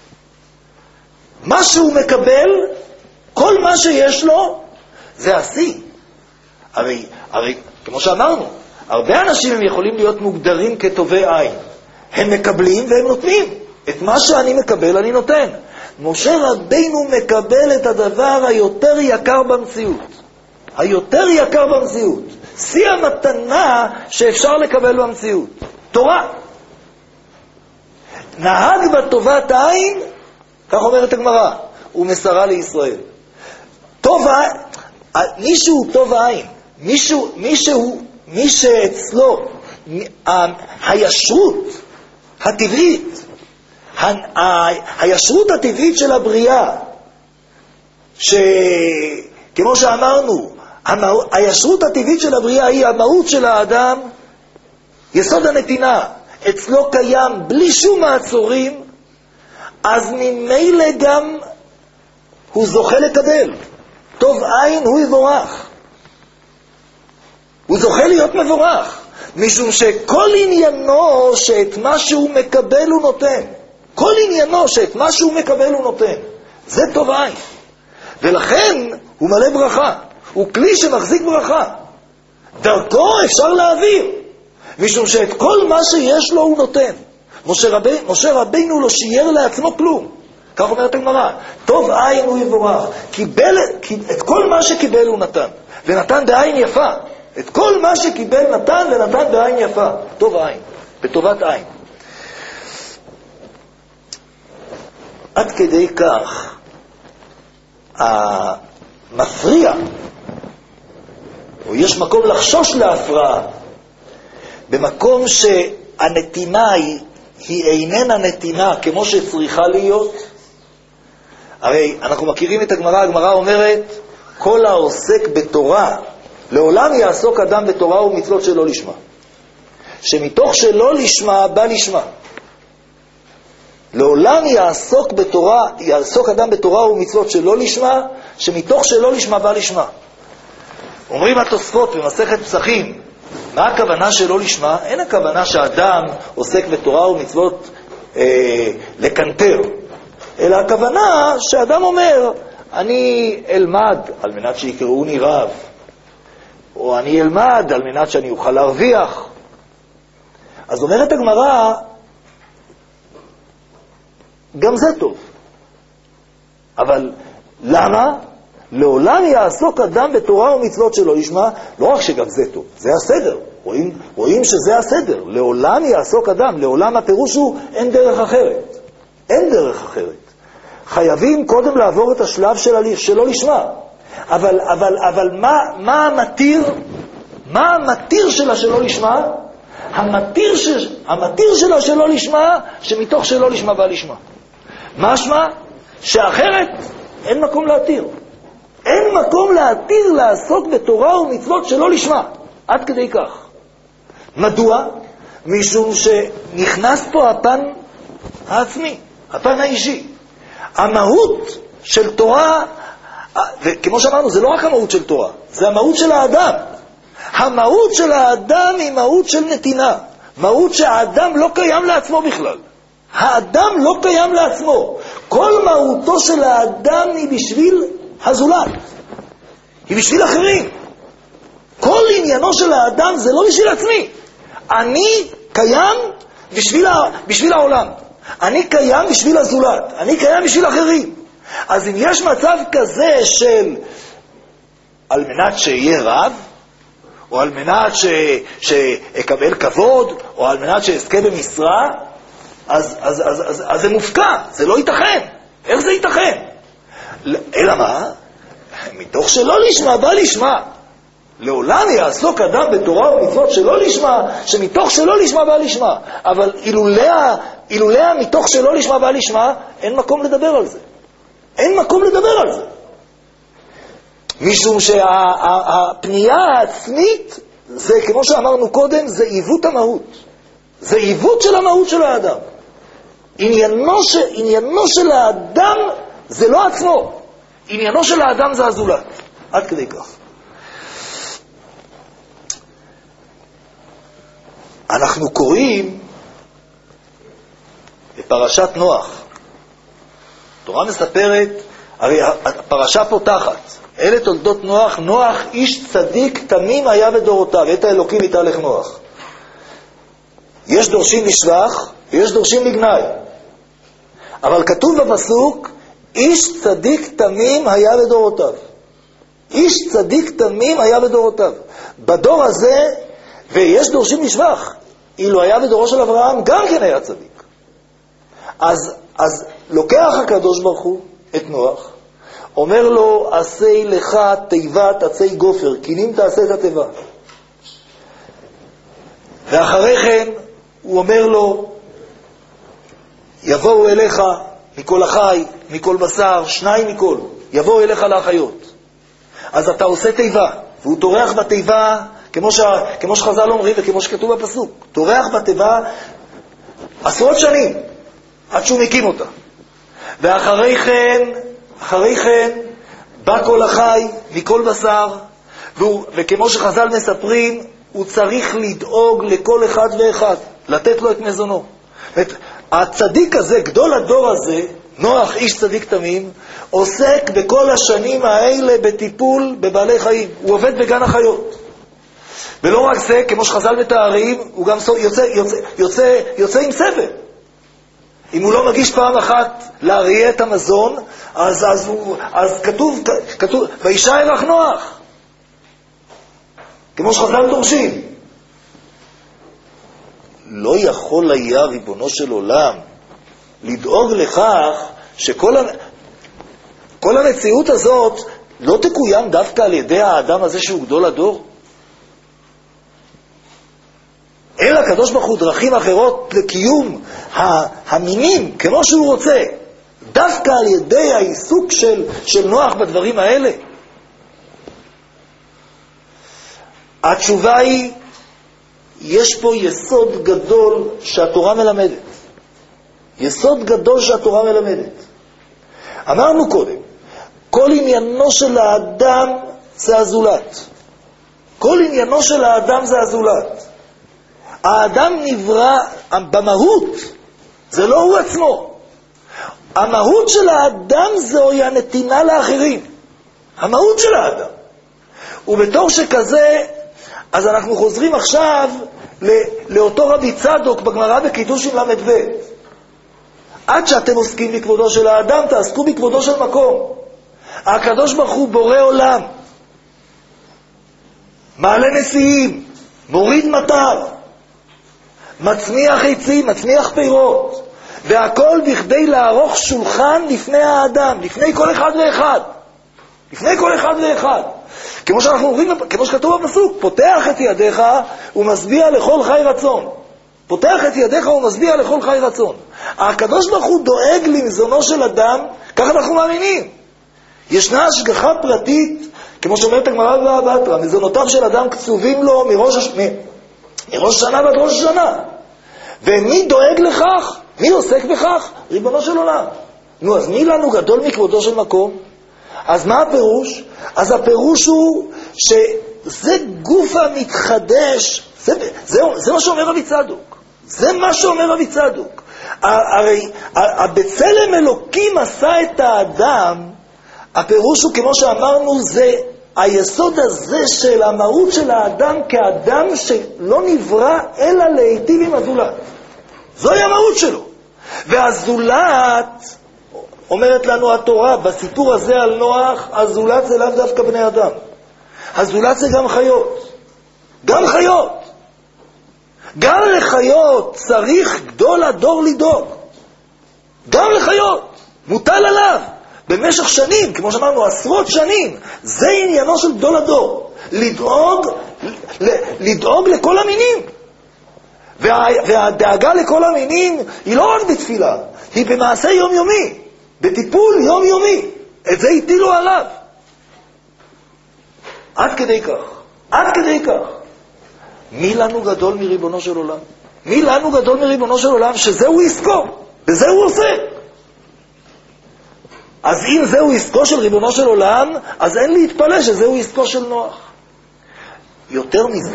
Speaker 1: מה שהוא מקבל, כל מה שיש לו, זה השיא. הרי, הרי, כמו שאמרנו, הרבה אנשים הם יכולים להיות מוגדרים כטובי עין. הם מקבלים והם נותנים. את מה שאני מקבל אני נותן. משה רבינו מקבל את הדבר היותר יקר במציאות. היותר יקר במציאות. שיא המתנה שאפשר לקבל במציאות. תורה. נהג בטובת העין, כך אומרת הגמרא, הוא מסרה לישראל. טוב העין, מישהו טוב העין, מישהו, מישהו, מי שאצלו, הישרות הטבעית, הישרות הטבעית של הבריאה, שכמו שאמרנו, הישרות הטבעית של הבריאה היא המהות של האדם, יסוד הנתינה, אצלו קיים בלי שום מעצורים, אז ממילא גם הוא זוכה לקבל. טוב עין הוא יבורך. הוא זוכה להיות מבורך, משום שכל עניינו שאת מה שהוא מקבל הוא נותן. כל עניינו שאת מה שהוא מקבל הוא נותן. זה טוב עין. ולכן הוא מלא ברכה. הוא כלי שמחזיק ברכה. דרכו אפשר להעביר. משום שאת כל מה שיש לו הוא נותן. משה, רבי, משה רבינו לא שייר לעצמו כלום. כך אומרת הגמרא. טוב עין הוא יבורך. קיבל, את כל מה שקיבל הוא נתן. ונתן בעין יפה. את כל מה שקיבל נתן ונתן בעין יפה. טוב עין. בטובת עין. עד כדי כך המפריע, או יש מקום לחשוש להפרעה, במקום שהנתינה היא, היא איננה נתינה כמו שצריכה להיות. הרי אנחנו מכירים את הגמרא, הגמרא אומרת, כל העוסק בתורה, לעולם יעסוק אדם בתורה ומצוות שלא לשמה. שמתוך שלא לשמה בא לשמה. לעולם יעסוק בתורה, יעסוק אדם בתורה ומצוות שלא לשמה, שמתוך שלא לשמה בא לשמה. אומרים התוספות במסכת פסחים, מה הכוונה שלא לשמה? אין הכוונה שאדם עוסק בתורה ומצוות אה, לקנטר, אלא הכוונה שאדם אומר, אני אלמד על מנת שיקראוני רב, או אני אלמד על מנת שאני אוכל להרוויח. אז אומרת הגמרא, גם זה טוב. אבל למה? לעולם יעסוק אדם בתורה ומצוות שלא ישמע, לא רק שגם זה טוב, זה הסדר. רואים, רואים שזה הסדר. לעולם יעסוק אדם, לעולם הפירוש הוא אין דרך אחרת. אין דרך אחרת. חייבים קודם לעבור את השלב של, שלא לשמע. אבל, אבל, אבל מה, מה המתיר? מה המתיר שלה שלא לשמע? המתיר, ש... המתיר שלה שלא לשמה, שמתוך שלא לשמה בא לשמה. משמע שאחרת אין מקום להתיר. אין מקום להתיר לעסוק בתורה ומצוות שלא לשמה. עד כדי כך. מדוע? משום שנכנס פה הפן העצמי, הפן האישי. המהות של תורה, וכמו שאמרנו, זה לא רק המהות של תורה, זה המהות של האדם. המהות של האדם היא מהות של נתינה. מהות שהאדם לא קיים לעצמו בכלל. האדם לא קיים לעצמו. כל מהותו של האדם היא בשביל הזולת. היא בשביל אחרים. כל עניינו של האדם זה לא בשביל עצמי. אני קיים בשביל, ה... בשביל העולם. אני קיים בשביל הזולת. אני קיים בשביל אחרים. אז אם יש מצב כזה של על מנת שיהיה רב, או על מנת ש... שאקבל כבוד, או על מנת שאזכה במשרה, אז, אז, אז, אז, אז זה מופקע, זה לא ייתכן. איך זה ייתכן? אלא מה? מתוך שלא לשמה, בא לשמה. לעולם יעסוק אדם בתורה ומצוות שלא לשמה, שמתוך שלא לשמה בא לשמה. אבל אילולא, אילולא מתוך שלא לשמה בא לשמה, אין מקום לדבר על זה. אין מקום לדבר על זה. משום שהפנייה העצמית, זה כמו שאמרנו קודם, זה עיוות המהות. זה עיוות של המהות של האדם. עניינו, ש... עניינו של האדם זה לא עצמו. עניינו של האדם זה הזולת. עד כדי כך. אנחנו קוראים בפרשת נוח. התורה מספרת, הרי הפרשה פותחת, אלה תולדות נוח, נוח איש צדיק תמים היה בדורותיו, את האלוקים יתהלך נוח. יש דורשים לשבח, יש דורשים לגנאי. אבל כתוב בפסוק, איש צדיק תמים היה בדורותיו. איש צדיק תמים היה בדורותיו. בדור הזה, ויש דורשים לשבח, אילו היה בדורו של אברהם, גם כן היה צדיק. אז, אז לוקח הקדוש ברוך הוא את נוח, אומר לו, עשי לך תיבת עצי גופר, כינים תעשה את התיבה. ואחרי כן הוא אומר לו, יבואו אליך מכל החי, מכל בשר, שניים מכל, יבואו אליך לאחיות. אז אתה עושה תיבה, והוא תורח בתיבה, כמו, ש... כמו שחז"ל אומרים וכמו שכתוב בפסוק, תורח בתיבה עשרות שנים, עד שהוא מקים אותה. ואחרי כן, אחרי כן, בא כל החי מכל בשר, והוא, וכמו שחז"ל מספרים, הוא צריך לדאוג לכל אחד ואחד, לתת לו את מזונו. את, הצדיק הזה, גדול הדור הזה, נוח איש צדיק תמים, עוסק בכל השנים האלה בטיפול בבעלי חיים. הוא עובד בגן החיות. ולא רק זה, כמו שחז"ל מתארים, הוא גם יוצא, יוצא, יוצא, יוצא עם סבל. אם הוא לא מגיש פעם אחת לאריה את המזון, אז, אז, הוא, אז כתוב, כתוב, ואישה ירח נוח. כמו שחז"ל דורשים. לא יכול היה ריבונו של עולם לדאוג לכך שכל ה... כל המציאות הזאת לא תקוים דווקא על ידי האדם הזה שהוא גדול הדור? אלא הקדוש ברוך הוא דרכים אחרות לקיום המינים כמו שהוא רוצה, דווקא על ידי העיסוק של, של נוח בדברים האלה. התשובה היא, יש פה יסוד גדול שהתורה מלמדת. יסוד גדול שהתורה מלמדת. אמרנו קודם, כל עניינו של האדם זה הזולת. כל עניינו של האדם זה הזולת. האדם נברא במהות, זה לא הוא עצמו. המהות של האדם זוהי הנתינה לאחרים. המהות של האדם. ובתור שכזה, אז אנחנו חוזרים עכשיו לאותו רבי צדוק בגמרא בקידושין למד ב'. עד שאתם עוסקים בכבודו של האדם, תעסקו בכבודו של מקום. הקדוש ברוך הוא בורא עולם, מעלה נשיאים, מוריד מטר, מצמיח עצים, מצמיח פירות, והכל בכדי לערוך שולחן לפני האדם, לפני כל אחד ואחד. לפני כל אחד ואחד. כמו שאנחנו אומרים, כמו שכתוב בפסוק, פותח את ידיך ומשביע לכל חי רצון. פותח את ידיך ומשביע לכל חי רצון. הקדוש ברוך הוא דואג למזונו של אדם, ככה אנחנו מאמינים. ישנה השגחה פרטית, כמו שאומרת הגמרא בבבא בתרא, מזונותיו של אדם קצובים לו מראש, הש... מראש שנה ועד ראש שנה. ומי דואג לכך? מי עוסק בכך? ריבונו של עולם. נו, אז מי לנו גדול מכבודו של מקום? אז מה הפירוש? אז הפירוש הוא שזה גוף המתחדש, זה, זה, זה מה שאומר רבי צדוק. זה מה שאומר רבי צדוק. הרי הבצלם אלוקים עשה את האדם, הפירוש הוא כמו שאמרנו, זה היסוד הזה של המהות של האדם כאדם שלא נברא אלא להיטיב עם הזולת. זוהי המהות שלו. והזולת, אומרת לנו התורה, בסיפור הזה על נוח, הזולת זה לאו דווקא בני אדם. הזולת זה גם חיות. גם חיות. גם לחיות צריך גדול הדור לדאוג. גם לחיות. מוטל עליו. במשך שנים, כמו שאמרנו, עשרות שנים. זה עניינו של גדול הדור. לדאוג, לדאוג לכל המינים. וה, והדאגה לכל המינים היא לא רק בתפילה, היא במעשה יומיומי, בטיפול יומיומי. את זה הטילו עליו. עד כדי כך. עד כדי כך. מי לנו גדול מריבונו של עולם? מי לנו גדול מריבונו של עולם שזה הוא עסקו? וזה הוא עושה. אז אם זהו עסקו של ריבונו של עולם, אז אין להתפלא שזהו עסקו של נוח. יותר מזה,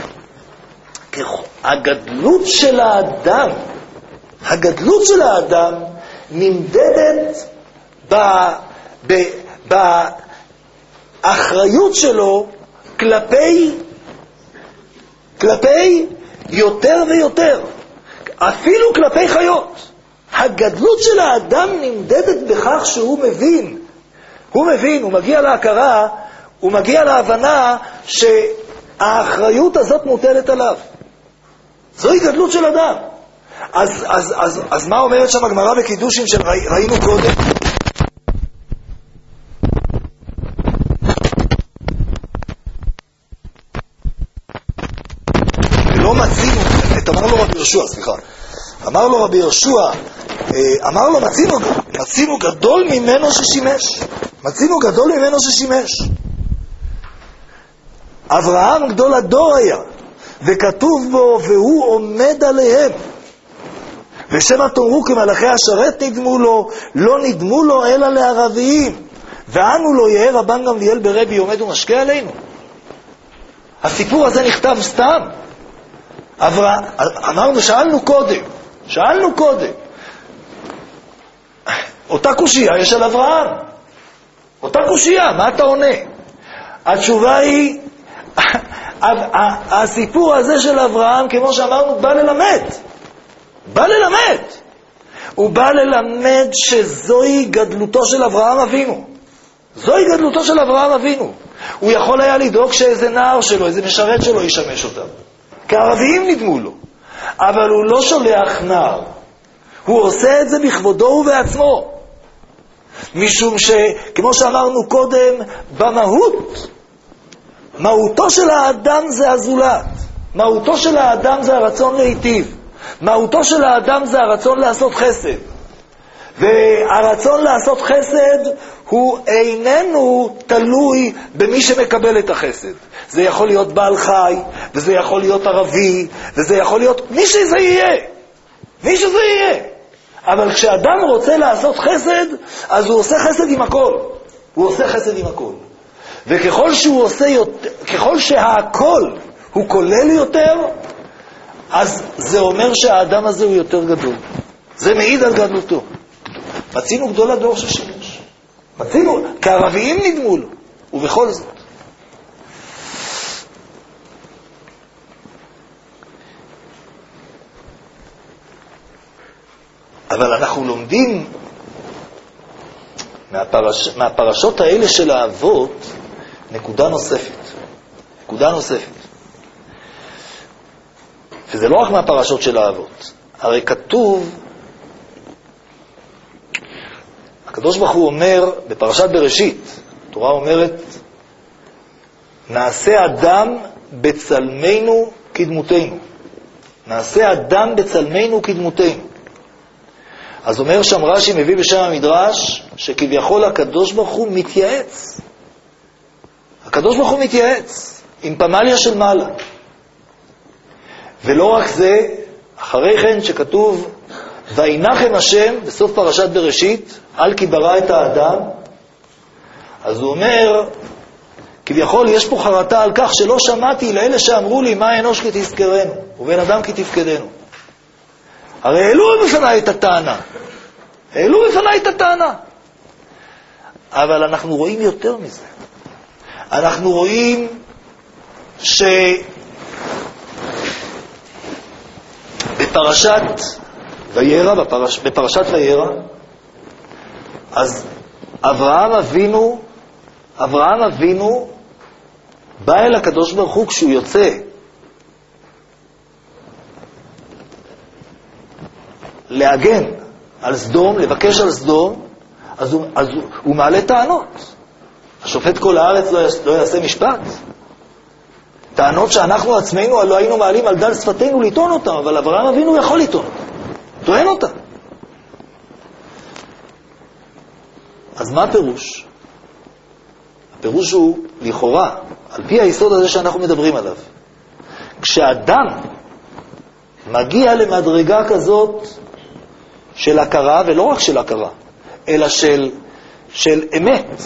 Speaker 1: הגדלות של האדם, הגדלות של האדם נמדדת ב, ב, באחריות שלו כלפי, כלפי יותר ויותר, אפילו כלפי חיות. הגדלות של האדם נמדדת בכך שהוא מבין, הוא מבין, הוא מגיע להכרה, הוא מגיע להבנה שהאחריות הזאת מוטלת עליו. זוהי גדלות של אדם. אז, אז, אז, אז מה אומרת שם הגמרא בקידושין שראינו קודם? לא מצינו, את אמר לו רבי יהושע, סליחה. אמר לו רבי יהושע, אמר לו, מצינו, מצינו גדול ממנו ששימש. מצינו גדול ממנו ששימש. אברהם גדול הדור היה, וכתוב בו, והוא עומד עליהם. ושמא תאמרו כמלאכי השרת נדמו לו, לא נדמו לו אלא לערביים. ואנו לא יהיה רבן גמליאל ברבי עומד ומשקה עלינו. הסיפור הזה נכתב סתם. אברהם, אמרנו, שאלנו קודם, שאלנו קודם. אותה קושיה יש על אברהם. אותה קושיה, מה אתה עונה? התשובה היא, הסיפור הזה של אברהם, כמו שאמרנו, בא ללמד. בא ללמד. הוא בא ללמד שזוהי גדלותו של אברהם אבינו. זוהי גדלותו של אברהם אבינו. הוא יכול היה לדאוג שאיזה נער שלו, איזה משרת שלו ישמש אותם. כערביים נדמו לו. אבל הוא לא שולח נער. הוא עושה את זה בכבודו ובעצמו. משום שכמו שאמרנו קודם, במהות, מהותו של האדם זה הזולת. מהותו של האדם זה הרצון להיטיב. מהותו של האדם זה הרצון לעשות חסד. והרצון לעשות חסד הוא איננו תלוי במי שמקבל את החסד. זה יכול להיות בעל חי, וזה יכול להיות ערבי, וזה יכול להיות מי שזה יהיה. מי שזה יהיה. אבל כשאדם רוצה לעשות חסד, אז הוא עושה חסד עם הכל. הוא עושה חסד עם הכל. וככל שהוא עושה יותר, ככל שהכל הוא כולל יותר, אז זה אומר שהאדם הזה הוא יותר גדול. זה מעיד על גדלותו. מצינו גדול הדור ששימש. מצינו, כערביים נדמו לו. ובכל זאת. אבל אנחנו לומדים מהפרש, מהפרשות האלה של האבות נקודה נוספת. נקודה נוספת. וזה לא רק מהפרשות של האבות. הרי כתוב, הקדוש ברוך הוא אומר בפרשת בראשית, התורה אומרת, נעשה אדם בצלמנו כדמותנו. נעשה אדם בצלמנו כדמותנו. אז אומר שם רש"י, מביא בשם המדרש, שכביכול הקדוש ברוך הוא מתייעץ. הקדוש ברוך הוא מתייעץ עם פמליה של מעלה. ולא רק זה, אחרי כן שכתוב, וינחם השם, בסוף פרשת בראשית, על כי ברא את האדם, אז הוא אומר, כביכול יש פה חרטה על כך שלא שמעתי לאלה שאמרו לי, מה אנוש כי תזכרנו, ובן אדם כי תפקדנו. הרי העלו בפני את הטענה. העלו בפני את הטענה. אבל אנחנו רואים יותר מזה. אנחנו רואים שבפרשת וירא, בפרש, בפרשת וירא, אז אברהם אבינו, אברהם אבינו בא אל הקדוש ברוך הוא כשהוא יוצא להגן על סדום, לבקש על סדום, אז הוא, אז הוא, הוא מעלה טענות. השופט כל הארץ לא, לא יעשה משפט. טענות שאנחנו עצמנו לא היינו מעלים על דל שפתנו לטעון אותם, אבל אברהם אבינו יכול לטעון אותם. טוען אותם. אז מה הפירוש? הפירוש הוא, לכאורה, על פי היסוד הזה שאנחנו מדברים עליו, כשאדם מגיע למדרגה כזאת של הכרה, ולא רק של הכרה, אלא של, של אמת,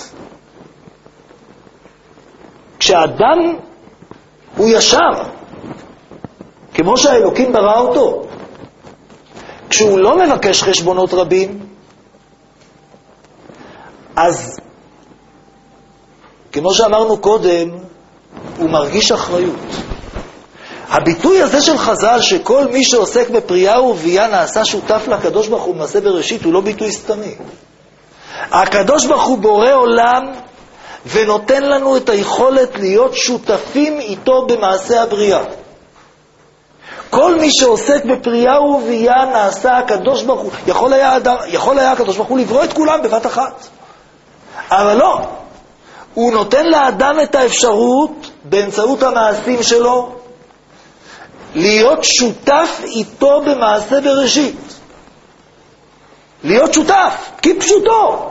Speaker 1: כשאדם הוא ישר, כמו שהאלוקים ברא אותו, כשהוא לא מבקש חשבונות רבים, אז כמו שאמרנו קודם, הוא מרגיש אחריות. הביטוי הזה של חז"ל, שכל מי שעוסק בפרייה ורבייה נעשה שותף לקדוש ברוך הוא במעשה בראשית, הוא לא ביטוי סתמי. הקדוש ברוך הוא בורא עולם ונותן לנו את היכולת להיות שותפים איתו במעשה הבריאה. כל מי שעוסק בפרייה ורבייה נעשה הקדוש ברוך הוא. יכול היה, יכול היה הקדוש ברוך הוא לברוא את כולם בבת אחת. אבל לא. הוא נותן לאדם את האפשרות, באמצעות המעשים שלו, להיות שותף איתו במעשה בראשית. להיות שותף, כפשוטו.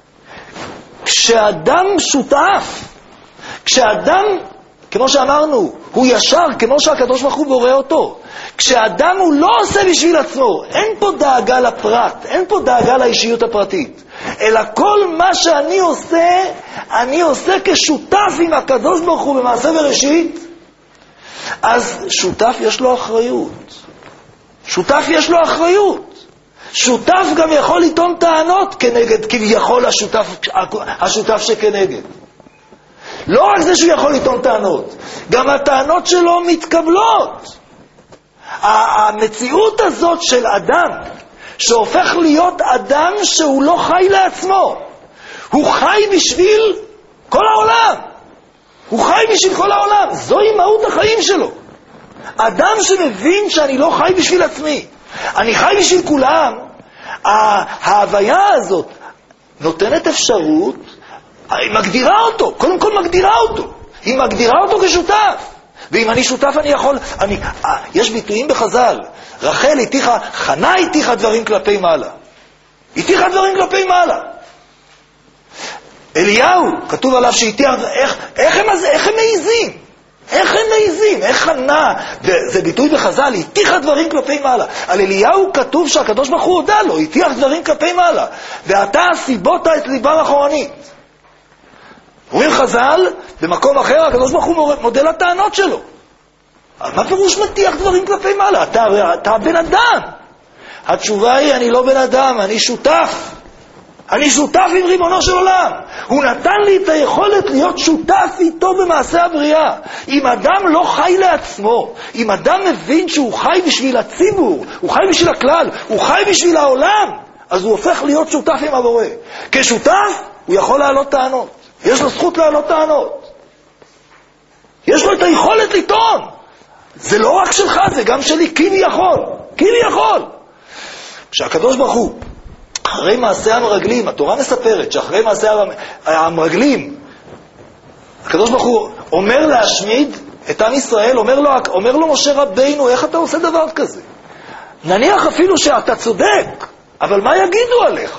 Speaker 1: כשאדם שותף, כשאדם, כמו שאמרנו, הוא ישר, כמו שהקדוש ברוך הוא בורא אותו. כשאדם הוא לא עושה בשביל עצמו, אין פה דאגה לפרט, אין פה דאגה לאישיות הפרטית. אלא כל מה שאני עושה, אני עושה כשותף עם הקדוש ברוך הוא במעשה בראשית. אז שותף יש לו אחריות. שותף יש לו אחריות. שותף גם יכול לטעון טענות כנגד כביכול השותף, השותף שכנגד. לא רק זה שהוא יכול לטעון טענות, גם הטענות שלו מתקבלות. המציאות הזאת של אדם שהופך להיות אדם שהוא לא חי לעצמו, הוא חי בשביל כל העולם. הוא חי בשביל כל העולם. זוהי מהות החיים שלו. אדם שמבין שאני לא חי בשביל עצמי, אני חי בשביל כולם. ההוויה הזאת נותנת אפשרות, היא מגדירה אותו, קודם כל מגדירה אותו. היא מגדירה אותו כשותף. ואם אני שותף אני יכול, אני, יש ביטויים בחז"ל, רחל התיכה, חנה התיכה דברים כלפי מעלה. התיכה דברים כלפי מעלה. אליהו, כתוב עליו שהתיח, איך, איך, הם, איך הם מעיזים? איך הם מעיזים? איך חנה? זה ביטוי בחז"ל, התיכה דברים כלפי מעלה. על אליהו כתוב שהקדוש ברוך הוא הודה לו, התיח דברים כלפי מעלה. ואתה סיבות את ליבם אחורנית. אומרים חז"ל, במקום אחר הקדוש ברוך הוא מודה לטענות שלו. מה פירוש מטיח דברים כלפי מעלה? אתה, אתה בן אדם. התשובה היא, אני לא בן אדם, אני שותף. אני שותף עם ריבונו של עולם. הוא נתן לי את היכולת להיות שותף איתו במעשה הבריאה. אם אדם לא חי לעצמו, אם אדם מבין שהוא חי בשביל הציבור, הוא חי בשביל הכלל, הוא חי בשביל העולם, אז הוא הופך להיות שותף עם הבורא. כשותף, הוא יכול להעלות טענות. יש לו זכות להעלות טענות. יש לו את היכולת לטעון. זה לא רק שלך, זה גם שלי, כביכול. כביכול. כשהקדוש ברוך הוא, אחרי מעשה המרגלים, התורה מספרת שאחרי מעשה המרגלים, הקדוש ברוך הוא אומר להשמיד את עם ישראל, אומר לו, אומר לו משה רבינו, איך אתה עושה דבר כזה? נניח אפילו שאתה צודק, אבל מה יגידו עליך?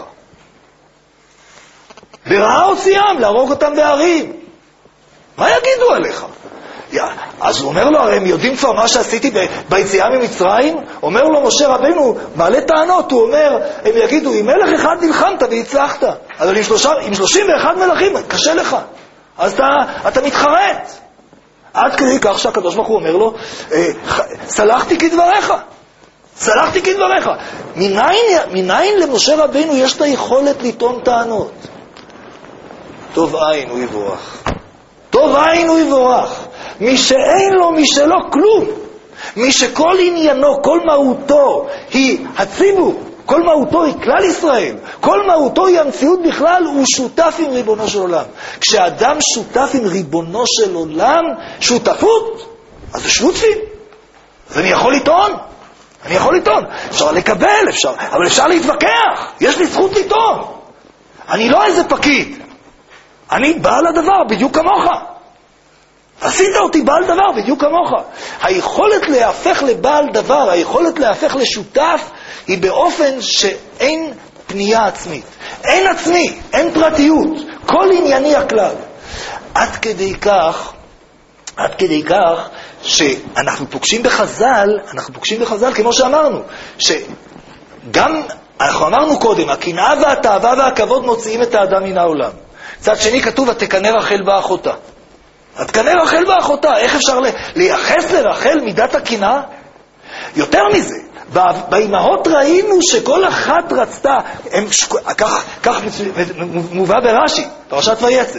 Speaker 1: ברעה הוציאם, להרוג אותם בערים. מה יגידו עליך? אז הוא אומר לו, הרי הם יודעים כבר מה שעשיתי ביציאה ממצרים? אומר לו משה רבינו, מעלה טענות, הוא אומר, הם יגידו, עם מלך אחד נלחמת והצלחת, אבל עם, שלושה, עם שלושים ואחד מלכים, קשה לך. אז אתה, אתה מתחרט. עד כדי כך שהקדוש ברוך הוא אומר לו, סלחתי כדבריך. סלחתי כדבריך. מניין, מניין למשה רבינו יש את היכולת לטעון טענות? טוב עין הוא יבורך. טוב עין הוא יבורך. מי שאין לו, מי שלא כלום. מי שכל עניינו, כל מהותו היא הציבור, כל מהותו היא כלל ישראל, כל מהותו היא המציאות בכלל, הוא שותף עם ריבונו של עולם. כשאדם שותף עם ריבונו של עולם, שותפות, אז זה שותפים. אז אני יכול לטעון. אני יכול לטעון. אפשר לקבל, אפשר, אבל אפשר להתווכח. יש לי זכות לטעון. אני לא איזה פקיד. אני בעל הדבר, בדיוק כמוך. עשית אותי בעל דבר, בדיוק כמוך. היכולת להפך לבעל דבר, היכולת להפך לשותף, היא באופן שאין פנייה עצמית. אין עצמי, אין פרטיות. כל ענייני הכלל. עד כדי כך, עד כדי כך, שאנחנו פוגשים בחז"ל, אנחנו פוגשים בחז"ל, כמו שאמרנו, שגם, אנחנו אמרנו קודם, הקנאה והתאווה והכבוד מוציאים את האדם מן העולם. צד שני כתוב, התקנא רחל באחותה. התקנא רחל באחותה. איך אפשר לייחס לרחל מידת הקנאה? יותר מזה, באימהות ראינו שכל אחת רצתה, הם, כך, כך מובא ברש"י, פרשת ויצא,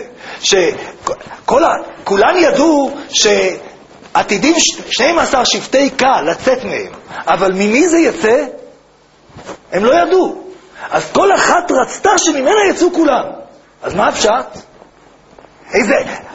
Speaker 1: שכולן ידעו שעתידים שנים עשר שבטי כה לצאת מהם, אבל ממי זה יצא? הם לא ידעו. אז כל אחת רצתה שממנה יצאו כולם. אז מה הפשט? איזה...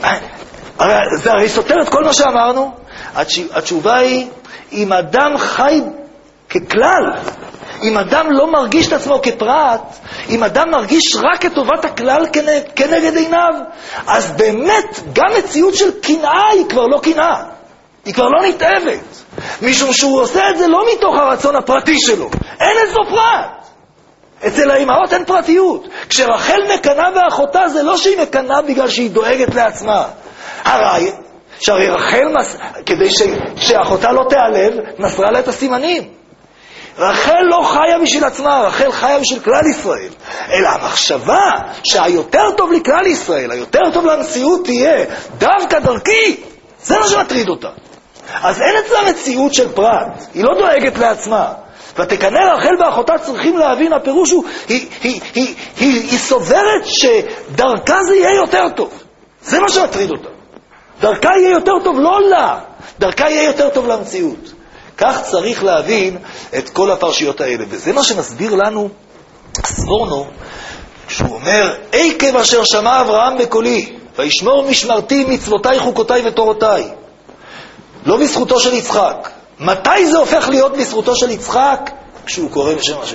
Speaker 1: זה הרי סותר את כל מה שאמרנו. התשובה היא, אם אדם חי ככלל, אם אדם לא מרגיש את עצמו כפרט, אם אדם מרגיש רק את טובת הכלל כנגד עיניו, אז באמת גם מציאות של קנאה היא כבר לא קנאה, היא כבר לא נתאבת, משום שהוא עושה את זה לא מתוך הרצון הפרטי שלו. אין איזו פרט. אצל האימהות אין פרטיות. כשרחל מקנה באחותה, זה לא שהיא מקנה בגלל שהיא דואגת לעצמה. הרי, שהרי רחל, מס... כדי ש... שאחותה לא תיעלב, מסרה לה את הסימנים. רחל לא חיה בשביל עצמה, רחל חיה בשביל כלל ישראל. אלא המחשבה שהיותר טוב לכלל ישראל, היותר טוב למציאות תהיה דווקא דרכי, זה מה שמטריד אותה. אז אין אצלה מציאות של פרט, היא לא דואגת לעצמה. ותקנא רחל באחותה, צריכים להבין, הפירוש הוא, היא, היא, היא, היא, היא סוברת שדרכה זה יהיה יותר טוב. זה מה שמטריד אותה. דרכה יהיה יותר טוב לא לה, דרכה יהיה יותר טוב למציאות. כך צריך להבין את כל הפרשיות האלה. וזה מה שמסביר לנו ספורנו, כשהוא אומר, עקב אשר שמע אברהם בקולי, וישמור משמרתי מצוותיי חוקותיי ותורותיי. לא בזכותו של יצחק. מתי זה הופך להיות בזכותו של יצחק? כשהוא קורא בשם השם.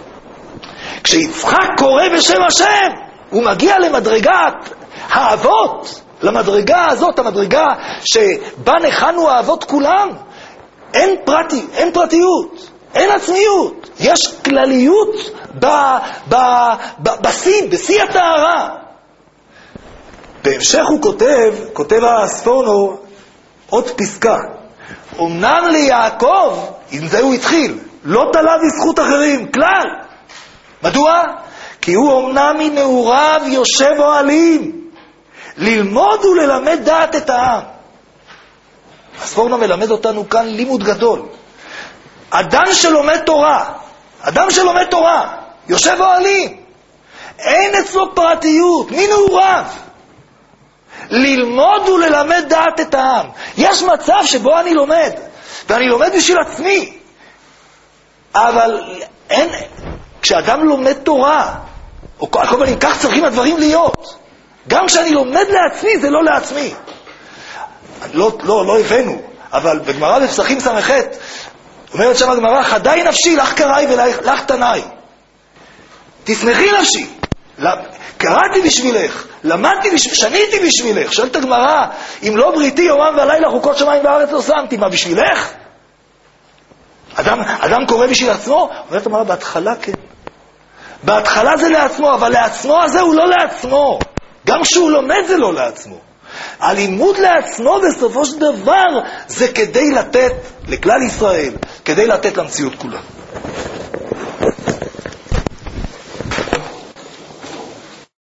Speaker 1: כשיצחק קורא בשם השם, הוא מגיע למדרגת האבות, למדרגה הזאת, המדרגה שבה נחנו האבות כולם. אין פרטי, אין פרטיות, אין עצמיות, יש כלליות ב, ב, ב, בסין, בשיא התארה. בהמשך הוא כותב, כותב הספורנו עוד פסקה. אמנם ליעקב, עם זה הוא התחיל, לא תלה בזכות אחרים, כלל. מדוע? כי הוא אמנם מנעוריו יושב אוהלים, ללמוד וללמד דעת את העם. הספורנו מלמד אותנו כאן לימוד גדול. אדם שלומד תורה, אדם שלומד תורה, יושב אוהלים, אין אצלו פרטיות, מנעוריו. ללמוד וללמד דעת את העם. יש מצב שבו אני לומד, ואני לומד בשביל עצמי. אבל אין, כשאדם לומד תורה, או כל מיני, כך צריכים הדברים להיות. גם כשאני לומד לעצמי, זה לא לעצמי. לא, לא, לא הבאנו, אבל בגמרא בפסחים סמכת, אומרת שם הגמרא, חדי נפשי, לך קראי ולך תנאי. תשמחי נפשי. קראתי בשבילך, למדתי בשבילך, שניתי בשבילך. שואלת הגמרא, אם לא בריתי יומם ולילה חוקות שמיים וארץ לא שמתי, מה בשבילך? אדם, אדם קורא בשביל עצמו? אומרת הגמרא, בהתחלה כן. בהתחלה זה לעצמו, אבל לעצמו הזה הוא לא לעצמו. גם כשהוא לומד זה לא לעצמו. הלימוד לעצמו בסופו של דבר זה כדי לתת לכלל ישראל, כדי לתת למציאות כולה.